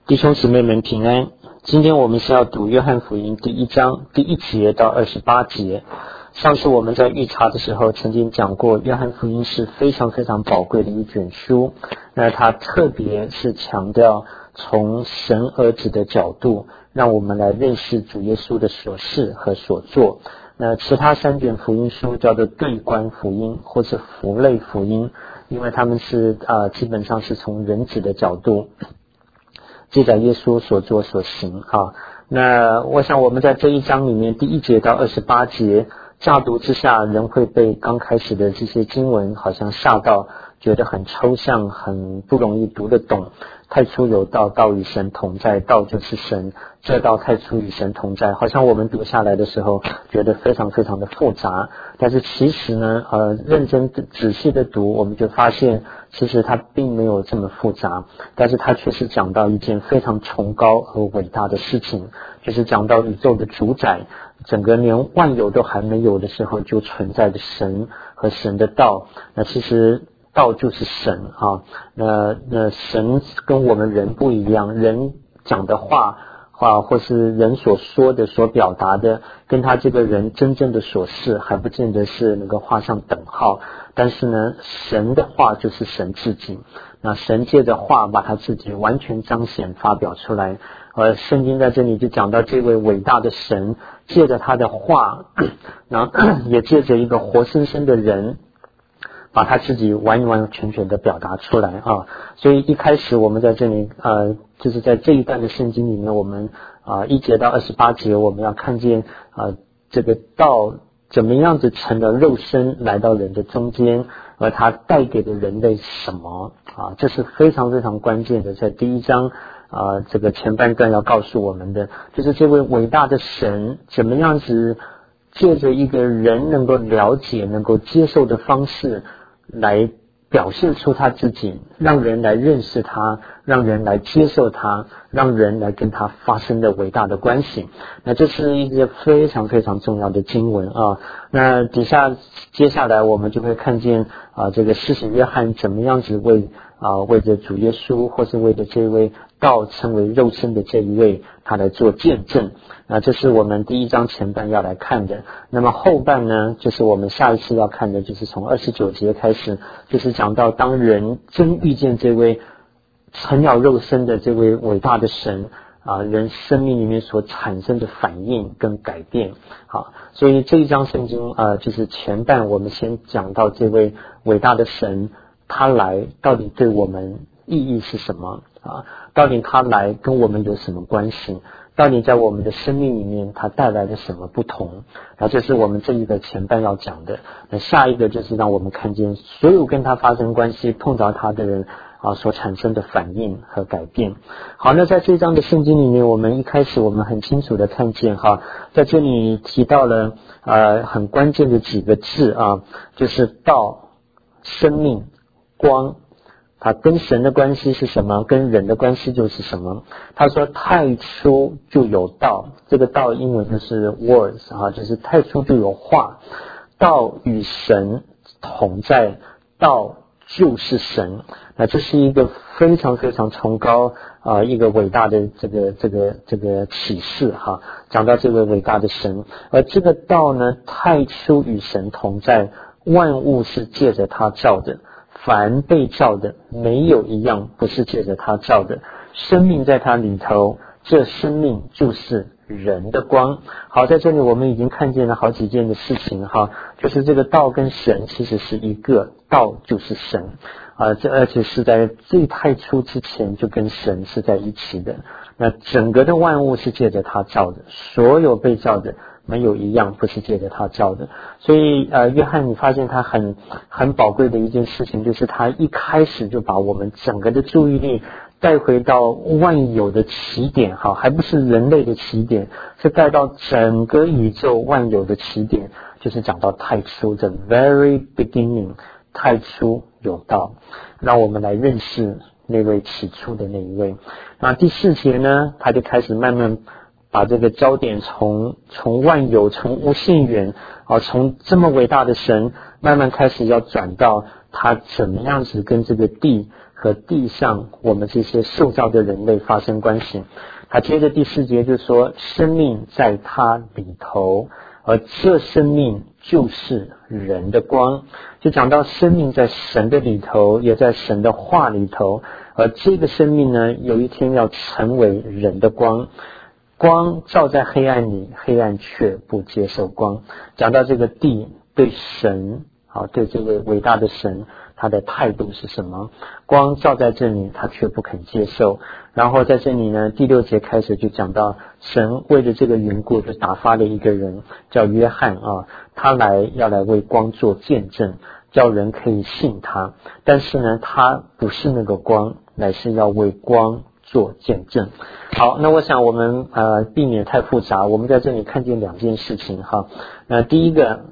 弟兄姊妹们平安。今天我们是要读约翰福音第1章第1节到28节。上次我们在预查的时候曾经讲过，约翰福音是非常非常宝贵的一卷书。那它特别是强调从神儿子的角度，让我们来认识主耶稣的所事和所做。那其他3卷福音书叫做对观福音或是福类福音，因为他们是基本上是从人子的角度记载耶稣所做所行啊。那我想我们在这一章里面第1节到28节乍读之下，人会被刚开始的这些经文好像吓到，觉得很抽象，很不容易读得懂。太初有道，道与神同在，道就是神，这道太初与神同在，好像我们读下来的时候觉得非常非常的复杂。但是其实呢认真仔细的读，我们就发现其实它并没有这么复杂，但是它却是讲到一件非常崇高和伟大的事情，就是讲到宇宙的主宰，整个连万有都还没有的时候就存在的神和神的道。那其实道就是神啊。那神跟我们人不一样，人讲的话或是人所说的所表达的，跟他这个人真正的所事还不见得是能够画上等号。但是呢，神的话就是神自己，那神借着话把他自己完全彰显发表出来。圣经在这里就讲到这位伟大的神借着他的话，然后也借着一个活生生的人把他自己完完全全的表达出来啊。所以一开始我们在这里就是在这一段的圣经里面，我们1节到28节，我们要看见这个道怎么样子成了肉身来到人的中间，而他带给了人类什么这是非常非常关键的。在第1章这个前半段要告诉我们的，就是这位伟大的神怎么样子借着一个人能够了解能够接受的方式来表现出他自己，让人来认识他，让人来接受他，让人来跟他发生的伟大的关系。那这是一个非常非常重要的经文啊。那接下来我们就会看见这个施洗约翰怎么样子为着主耶稣或是为着这位道称为肉身的这一位他来做见证。这是我们第1章前半要来看的。那么后半呢，就是我们下一次要看的，就是从29节开始，就是讲到当人真遇见这位成了肉身的这位伟大的神人生命里面所产生的反应跟改变。好，所以这一章圣经就是前半我们先讲到这位伟大的神他来到底对我们意义是什么到底他来跟我们有什么关系，到底在我们的生命里面他带来了什么不同。然后这是我们这一个前半要讲的。那下一个就是让我们看见所有跟他发生关系碰着他的人所产生的反应和改变。好，那在这章的圣经里面，我们一开始我们很清楚的看见在这里提到了很关键的几个字就是道、生命、光。他跟神的关系是什么？跟人的关系就是什么？他说太初就有道，这个道英文就是 words 就是太初就有话，道与神同在，道就是神。那这是一个非常非常崇高一个伟大的这个启示讲到这位伟大的神。而这个道呢，太初与神同在，万物是借着他造的，凡被造的没有一样不是借着他造的，生命在他里头，这生命就是人的光。好，在这里我们已经看见了好几件的事情就是这个道跟神其实是一个，道就是神而且是在最太初之前就跟神是在一起的。那整个的万物是借着他造的，所有被造的没有一样不是借着他造的。所以约翰你发现他很宝贵的一件事情，就是他一开始就把我们整个的注意力带回到万有的起点还不是人类的起点，是带到整个宇宙万有的起点，就是讲到太初 the very beginning， 太初有道，让我们来认识那位起初的那一位。那第4节呢，他就开始慢慢把这个焦点从万有，从无限远从这么伟大的神慢慢开始要转到他怎么样子跟这个地和地上我们这些受造的人类发生关系。他接着第4节就说，生命在他里头，而这生命就是人的光。就讲到生命在神的里头，也在神的话里头，而这个生命呢，有一天要成为人的光。光照在黑暗里，黑暗却不接受光。讲到这个地对神，对这位伟大的神，他的态度是什么？光照在这里，他却不肯接受。然后在这里呢，第6节开始就讲到，神为了这个缘故，就打发了一个人叫约翰他要来为光做见证，叫人可以信他。但是呢，他不是那个光，乃是要为光做见证。好，那我想我们避免太复杂，我们在这里看见2件事情哈。第一个，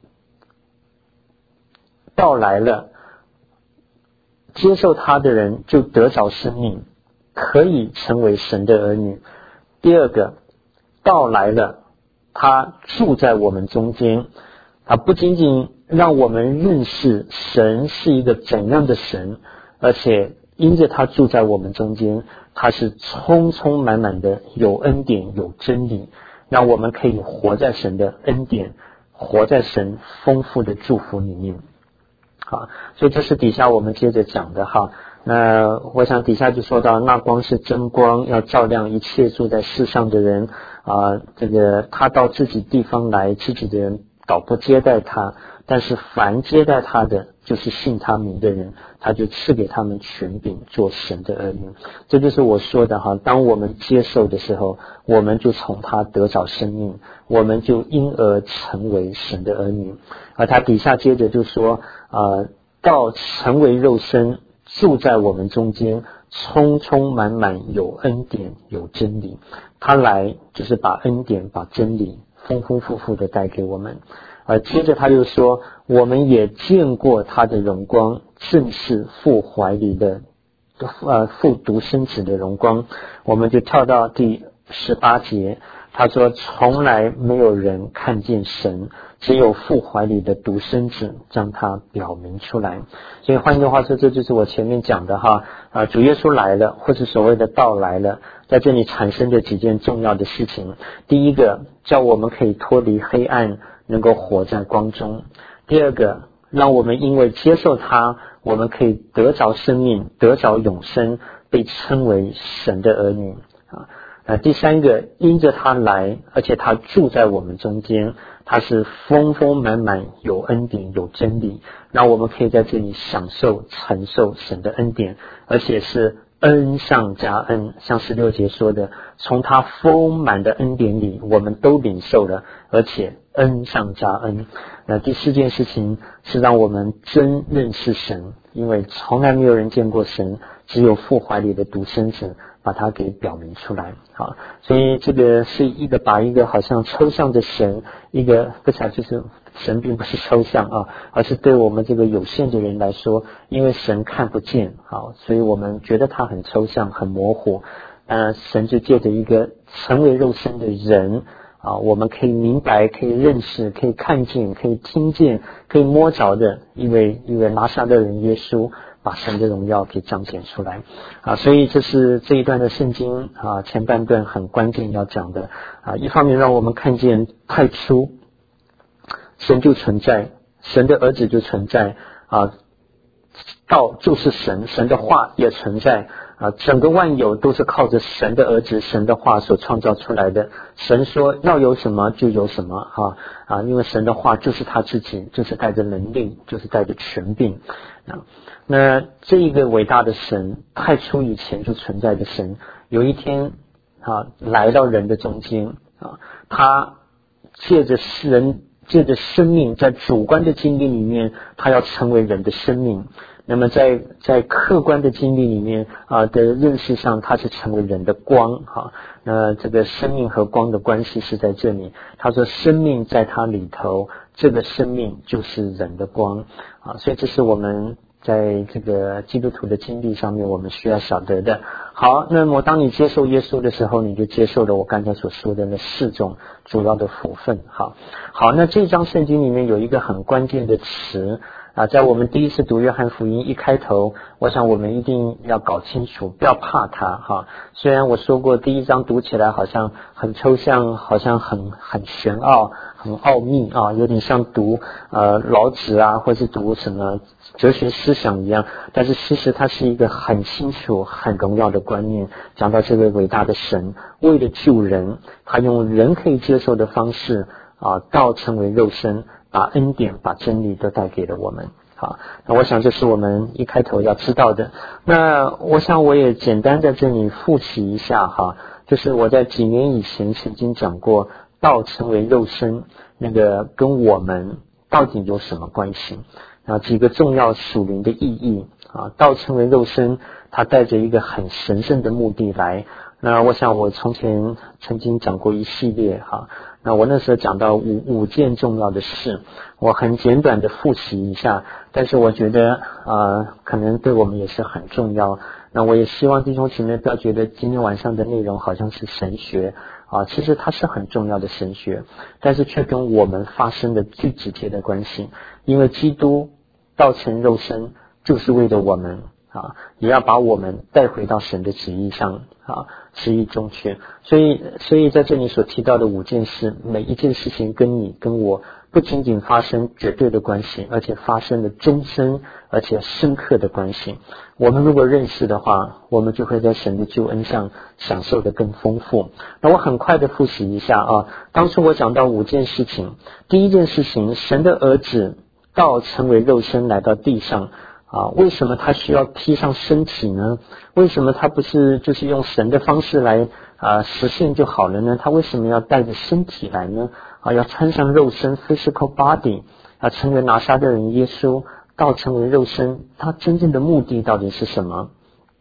道来了，接受他的人就得着生命，可以成为神的儿女。第二个，道来了，他住在我们中间，他不仅仅让我们认识神是一个怎样的神，而且因着他住在我们中间，他是充充满满的有恩典有真理，让我们可以活在神的恩典，活在神丰富的祝福里面。好，所以这是底下我们接着讲的哈。那我想底下就说到，那光是真光，要照亮一切住在世上的人这个他到自己地方来，自己的人倒不接待他，但是凡接待他的，就是信他名的人，他就赐给他们权柄做神的儿女。这就是我说的哈，当我们接受的时候，我们就从他得着生命，我们就因而成为神的儿女。而他底下接着就说到成为肉身，住在我们中间，充充满满有恩典有真理。他来就是把恩典把真理丰丰富富的带给我们。而接着他又说，我们也见过他的荣光，正是父怀里的父独生子的荣光。我们就跳到第18节，他说从来没有人看见神，只有父怀里的独生子将他表明出来。所以换句话说，这就是我前面讲的哈，主耶稣来了，或是所谓的道来了，在这里产生的几件重要的事情。第一个，叫我们可以脱离黑暗，能够活在光中。第二个，让我们因为接受他，我们可以得着生命，得着永生，被称为神的儿女第三个，因着他来，而且他住在我们中间，他是丰丰满满有恩典有真理，让我们可以在这里享受承受神的恩典，而且是恩上加恩，像16节说的，从他丰满的恩典里我们都领受了，而且恩上加恩。第4件事情是让我们真认识神，因为从来没有人见过神，只有父怀里的独生子把它给表明出来。好，所以这个是把一个好像抽象的神，就是神并不是抽象而是对我们这个有限的人来说，因为神看不见所以我们觉得它很抽象很模糊。神就借着一个成为肉身的人我们可以明白，可以认识，可以看见，可以听见，可以摸着的一位拿撒勒人耶稣，把神的荣耀给彰显出来所以这是这一段的圣经前半段很关键要讲的一方面让我们看见太初神就存在，神的儿子就存在道就是神，神的话也存在整个万有都是靠着神的儿子神的话所创造出来的。神说要有什么就有什么因为神的话就是他自己，就是带着能力，就是带着权柄那这一个伟大的神，太初以前就存在的神，有一天来到人的中间他借着生命，在主观的经历里面，他要成为人的生命。那么在客观的经历里面的认识上，他是成为人的光那这个生命和光的关系是在这里。他说生命在他里头，这个生命就是人的光所以这是我们在这个基督徒的经历上面我们需要晓得的。好，那么当你接受耶稣的时候，你就接受了我刚才所说的那4种主要的福分好，那这张圣经里面有一个很关键的词在我们第一次读约翰福音一开头，我想我们一定要搞清楚，不要怕它哈。虽然我说过第一章读起来好像很抽象，好像很玄奥、很奥秘啊，有点像读老子啊，或是读什么哲学思想一样，但是其实它是一个很清楚、很荣耀的观念，讲到这位伟大的神为了救人，他用人可以接受的方式道成为肉身，把恩典把真理都带给了我们。好，那我想这是我们一开头要知道的。那我想我也简单在这里复习一下哈，就是我在几年以前曾经讲过道成为肉身，那个跟我们到底有什么关系，几个重要属灵的意义道成为肉身，它带着一个很神圣的目的来。那我想我从前曾经讲过一系列那我那时候讲到五件重要的事，我很简短的复习一下，但是我觉得可能对我们也是很重要。那我也希望弟兄姊妹不要觉得今天晚上的内容好像是神学其实它是很重要的神学，但是却跟我们发生的最直接的关系，因为基督道成肉身就是为了我们也要把我们带回到神的旨意上旨意中去。所以在这里所提到的5件事，每一件事情跟你跟我不仅仅发生绝对的关系，而且发生了终身而且深刻的关系。我们如果认识的话，我们就会在神的救恩上享受得更丰富。那我很快的复习一下当初我讲到5件事情，第一件事情，神的儿子道成为肉身来到地上为什么他需要披上身体呢？为什么他不是就是用神的方式来实现就好了呢？他为什么要带着身体来呢？要穿上肉身 physical body 成为拿撒勒人耶稣，道成为肉身，他真正的目的到底是什么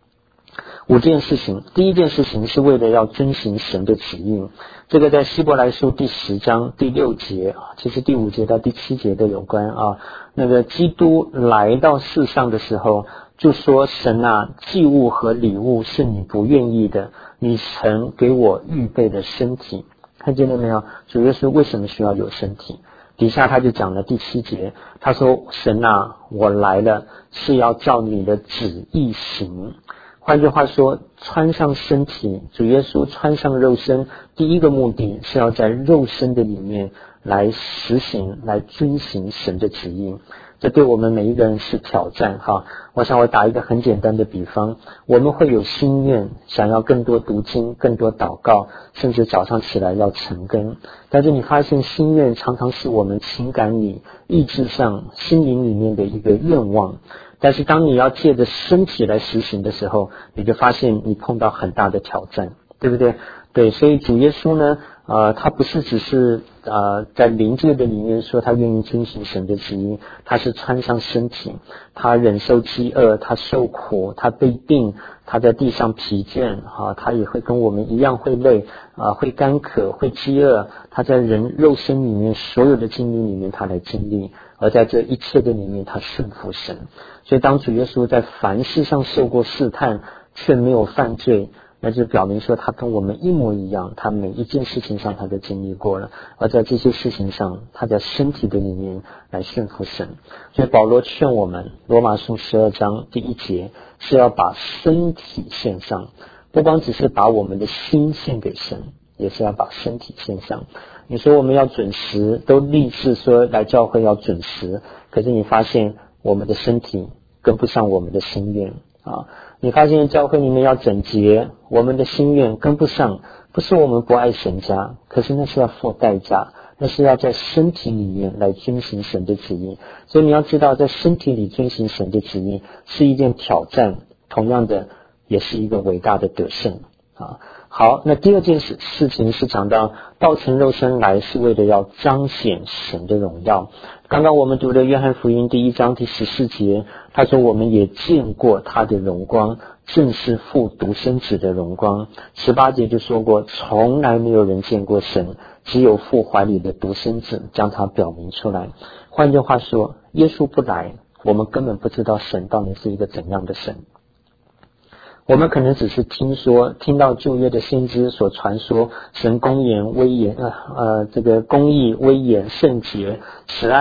？5件事情。第一件事情是为了要遵行神的旨意，这个在希伯来书第10章第6节其实第5节到第7节都有关那个基督来到世上的时候就说，神祭物和礼物是你不愿意的，你曾给我预备的身体。看见了没有？主耶稣为什么需要有身体？底下他就讲了第7节，他说神我来了是要照你的旨意行。换句话说，穿上身体，主耶稣穿上肉身，第一个目的是要在肉身的里面来实行来遵行神的旨意。这对我们每一个人是挑战我想我打一个很简单的比方，我们会有心愿想要更多读经，更多祷告，甚至早上起来要晨更，但是你发现心愿常常是我们情感里意志上心灵里面的一个愿望，但是当你要借着身体来实行的时候，你就发现你碰到很大的挑战，对不对？对，所以主耶稣呢他不是只是在灵界的里面说他愿意遵行神的旨意，他是穿上身体，他忍受饥饿，他受苦，他被病，他在地上疲倦他也会跟我们一样会累会干渴，会饥饿，他在人肉身里面所有的经历里面他来经历，而在这一切的里面他顺服神。所以当主耶稣在凡事上受过试探却没有犯罪，那就表明说他跟我们一模一样，他每一件事情上他都经历过了，而在这些事情上他在身体的里面来顺服神。所以保罗劝我们，罗马书12章第1节是要把身体献上，不光只是把我们的心献给神，也是要把身体献上。你说我们要准时，都立志说来教会要准时，可是你发现我们的身体跟不上我们的心愿你发现教会里面要整洁，我们的心愿跟不上，不是我们不爱神家，可是那是要付代价，那是要在身体里面来遵行神的旨意。所以你要知道，在身体里遵行神的旨意是一件挑战，同样的也是一个伟大的得胜好，那第二件事情是讲到道成肉身来是为了要彰显神的荣耀。刚刚我们读的约翰福音第1章第14节，他说我们也见过他的荣光，正是父独生子的荣光。18节就说过，从来没有人见过神，只有父怀里的独生子将他表明出来。换句话说，耶稣不来，我们根本不知道神到底是一个怎样的神。我们可能只是听到旧约的先知所传说，神公义、威严、圣洁、慈爱，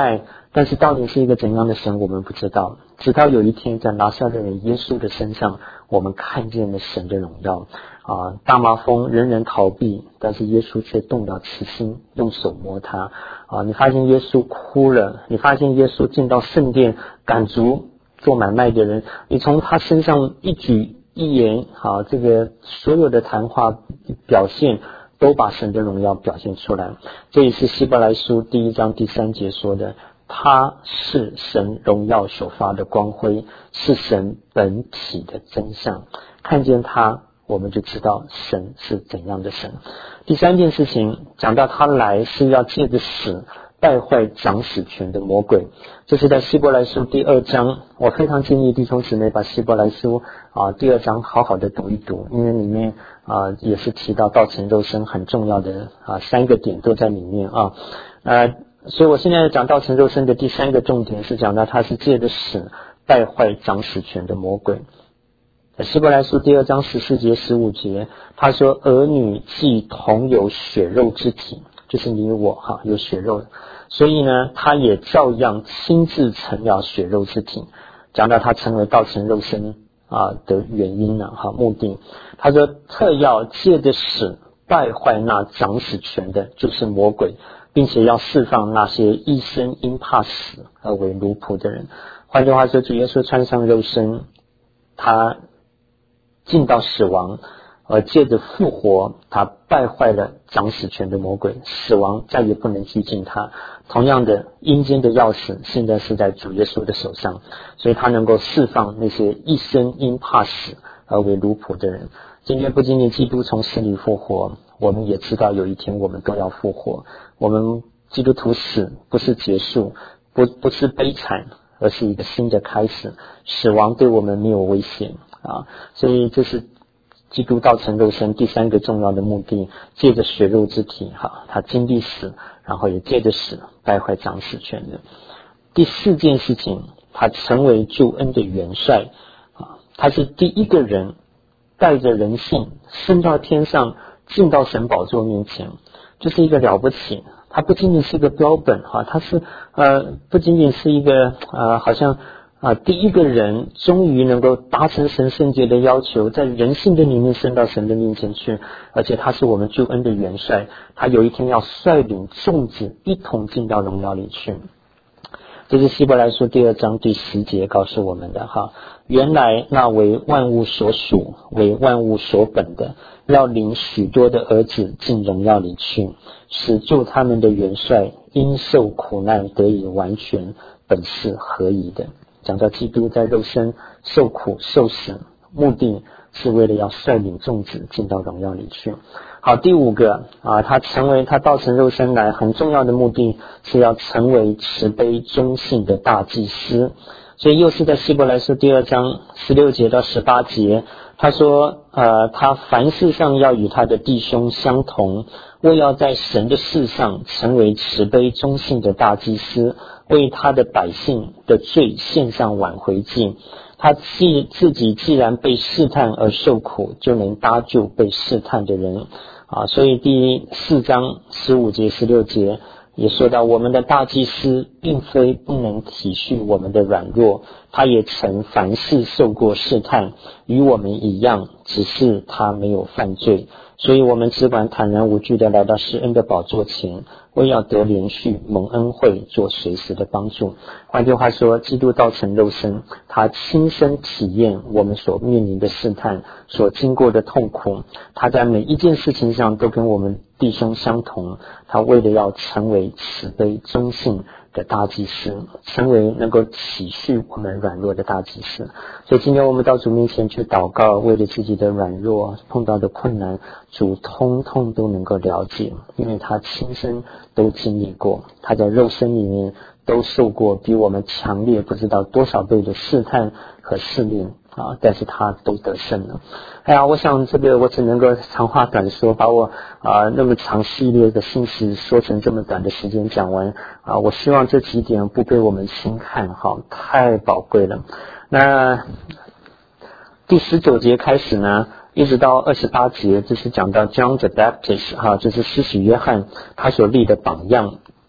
但是到底是一个怎样的神，我们不知道。直到有一天，在拿撒勒人耶稣的身上，我们看见了神的荣耀。大麻风人人逃避，但是耶稣却动了慈心，用手摸他。你发现耶稣哭了，你发现耶稣进到圣殿赶逐做买卖的人，你从他身上一举一言，这个所有的谈话表现都把神的荣耀表现出来。这也是希伯来书第1章第3节说的，他是神荣耀所发的光辉，是神本体的真相。看见他，我们就知道神是怎样的神。第三件事情讲到他来是要借着死败坏掌死权的魔鬼，这是在希伯来书第2章。我非常建议弟兄姊妹把希伯来书第2章好好的读一读，因为里面也是提到道成肉身很重要的3个点都在里面所以我现在讲道成肉身的第3个重点是讲到他是借着死败坏掌死权的魔鬼。希伯来书第2章14节15节，他说儿女既同有血肉之体，就是你我有血肉，所以呢他也照样亲自成了血肉之体。讲到他成为道成肉身的原因目的，他说特要借着死败坏那掌死权的，就是魔鬼，并且要释放那些一生因怕死而为奴仆的人。换句话说，主耶稣穿上肉身，他进到死亡，而借着复活，他败坏了掌死权的魔鬼，死亡再也不能接近他。同样的，阴间的钥匙现在是在主耶稣的手上，所以他能够释放那些一生因怕死而为奴仆的人。今天不仅仅基督从死里复活，我们也知道有一天我们都要复活。我们基督徒死不是结束，不是悲惨，而是一个新的开始。死亡对我们没有危险所以这是基督道成肉身第3个重要的目的，借着血肉之体他经历死，然后也借着死败坏掌死权的。第4件事情，他成为救恩的元帅他是第一个人带着人性升到天上，进到神宝座面前，这是一个了不起。他不仅仅是一个标本他是不仅仅是一个好像第一个人终于能够达成神圣洁的要求，在人性的里面升到神的面前去，而且他是我们救恩的元帅，他有一天要率领众子一同进到荣耀里去。这是希伯来书第2章第10节告诉我们的原来那为万物所属，为万物所本的，要领许多的儿子进荣耀里去，使救他们的元帅因受苦难得以完全，本是合宜的。讲到基督在肉身受苦受死，目的是为了要率领众子进到荣耀里去。好，第5个他道成肉身来很重要的目的是要成为慈悲忠信的大祭司。所以又是在希伯来书第2章16节到18节，他说他凡事上要与他的弟兄相同，为要在神的事上成为慈悲忠信的大祭司，为他的百姓的罪献上挽回祭。他自己既然被试探而受苦，就能搭救被试探的人所以第4章15节16节也说到，我们的大祭司并非不能体恤我们的软弱，他也曾凡事受过试探，与我们一样，只是他没有犯罪。所以我们只管坦然无惧的来到施恩的宝座前，为要得连续蒙恩惠，做随时的帮助。换句话说，基督道成肉身，他亲身体验我们所面临的试探，所经过的痛苦，他在每一件事情上都跟我们弟兄相同，他为了要成为慈悲忠信的大祭司，成为能够体恤我们软弱的大祭司。所以今天我们到主面前去祷告，为了自己的软弱碰到的困难，主通通都能够了解，因为他亲身都经历过，他在肉身里面都受过比我们强烈不知道多少倍的试探和试炼但是他都得胜了。我想这个我只能够长话短说，把我那么长系列的信息说成这么短的时间讲完我希望这几点不被我们轻看太宝贵了。那第19节开始呢，一直到28节，这是讲到 John the Baptist 这是施洗约翰他所立的榜样。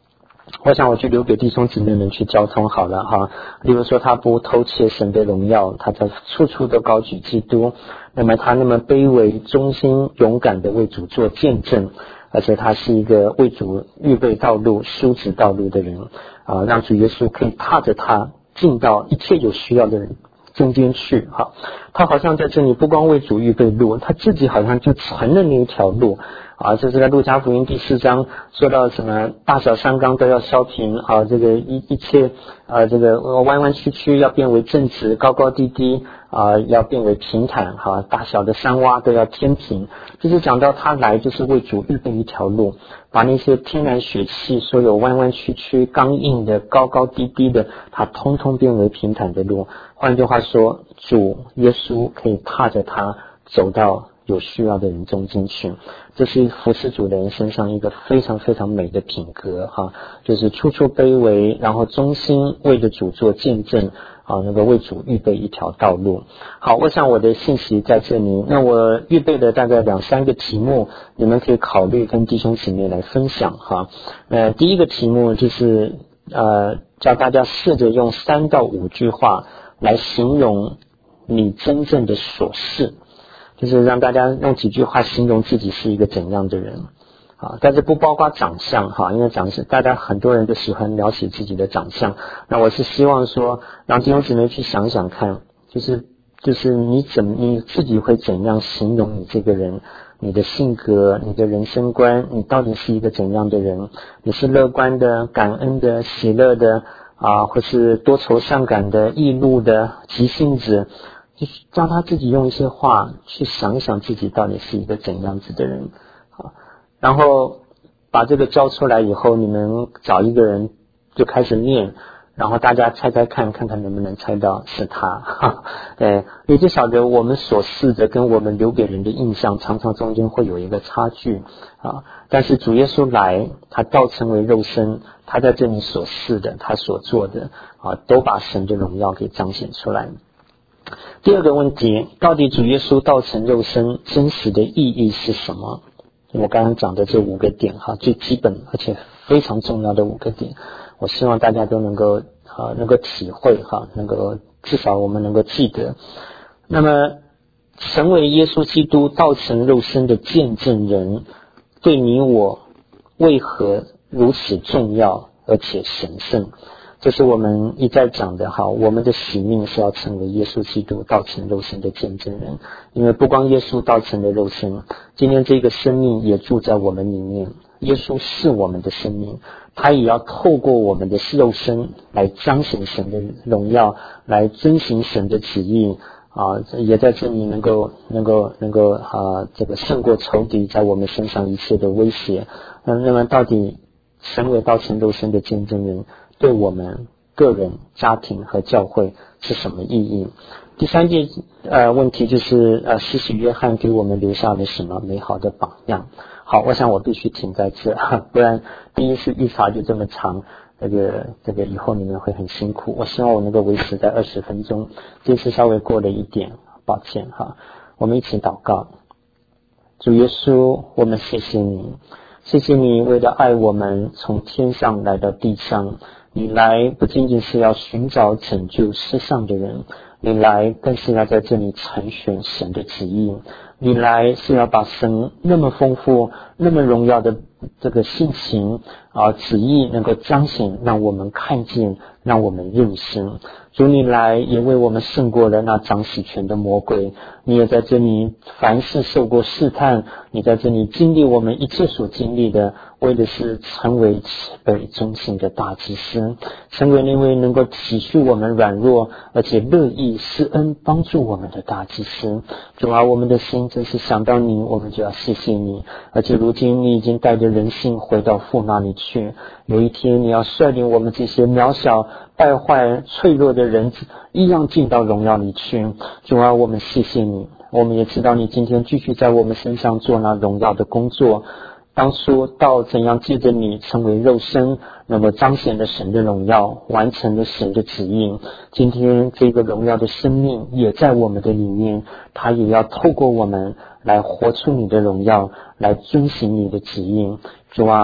我想我就留给弟兄姊妹们去交通好了哈。例如说他不偷窃神的荣耀，他在处处都高举基督，那么他那么卑微忠心勇敢的为主做见证，而且他是一个为主预备道路修直道路的人啊，让主耶稣可以踏着他进到一切有需要的人中间去哈。他好像在这里不光为主预备路，他自己好像就成了那一条路啊。这是在路加福音第4章说到什么大小山冈都要削平啊，这个一切这个弯弯曲曲要变为正直，高高低低要变为平坦哈，大小的山洼都要天平。就是讲到他来就是为主预备一条路，把那些天然血气所有弯弯曲曲刚硬的高高低低的，他通通变为平坦的路。换句话说，主耶稣可以踏着他走到有需要的人中间去，这是服侍主的人身上一个非常非常美的品格哈，就是处处卑微，然后忠心为着主做见证能够为主预备一条道路。好，我想我的信息在这里，那我预备的大概2-3个题目，你们可以考虑跟弟兄姊妹来分享哈。第一个题目就是叫大家试着用3到5句话来形容你真正的所是，就是让大家用几句话形容自己是一个怎样的人但是不包括长相因为大家很多人都喜欢描写自己的长相，那我是希望说让弟兄姊妹去想想看，就是你自己会怎样形容你这个人，你的性格，你的人生观，你到底是一个怎样的人？你是乐观的、感恩的、喜乐的或是多愁善感的、易怒的、急性子，就是让他自己用一些话去想一想自己到底是一个怎样子的人然后把这个交出来以后，你们找一个人就开始念，然后大家猜猜看看能不能猜到是他你就晓得我们所示的跟我们留给人的印象常常中间会有一个差距但是主耶稣来，他道成为肉身，他在这里所示的，他所做的都把神的荣耀给彰显出来。第二个问题，到底主耶稣道成肉身真实的意义是什么？我刚刚讲的这5个点最基本而且非常重要的5个点，我希望大家都能够体会能够至少我们能够记得。那么成为耶稣基督道成肉身的见证人，对你我为何如此重要而且神圣？这是我们一再讲的我们的使命是要成为耶稣基督道成肉身的见证人，因为不光耶稣道成了肉身，今天这个生命也住在我们里面，耶稣是我们的生命，他也要透过我们的肉身来彰显神的荣耀，来遵行神的旨意也在这里能够这个胜过仇敌在我们身上一切的威胁。那么到底成为道成肉身的见证人对我们个人、家庭和教会是什么意义？第三件问题就是施洗约翰给我们留下了什么美好的榜样？好，我想我必须停在这不然第一次预查就这么长，这个以后你们会很辛苦。我希望我能够维持在20分钟，这次稍微过了一点，抱歉我们一起祷告。主耶稣，我们谢谢你，谢谢你为了爱我们从天上来到地上，你来不仅仅是要寻找拯救世上的人，你来更是要在这里成全神的旨意，你来是要把神那么丰富那么荣耀的这个性情旨意能够彰显，让我们看见，让我们认识。主，你来也为我们胜过了那掌死权的魔鬼，你也在这里凡事受过试探，你在这里经历我们一切所经历的，为的是成为慈悲忠心的大祭司，成为那位能够体恤我们软弱而且乐意施恩帮助我们的大祭司。主啊，我们的心真是想到你，我们就要谢谢你，而且如今你已经带着人性回到父那里去，有一天你要率领我们这些渺小败坏脆弱的人一样进到荣耀里去。主啊，我们谢谢你，我们也知道你今天继续在我们身上做那荣耀的工作。当说到怎样借着你成为肉身，那么彰显了神的荣耀，完成了神的旨意。今天这个荣耀的生命也在我们的里面，它也要透过我们来活出你的荣耀，来遵行你的旨意。主啊，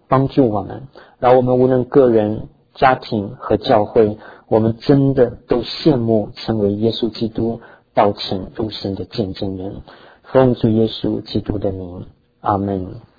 帮助我们，让我们无论个人、家庭和教会，我们真的都羡慕成为耶稣基督道成肉身的见证人。奉主耶稣基督的名，阿们。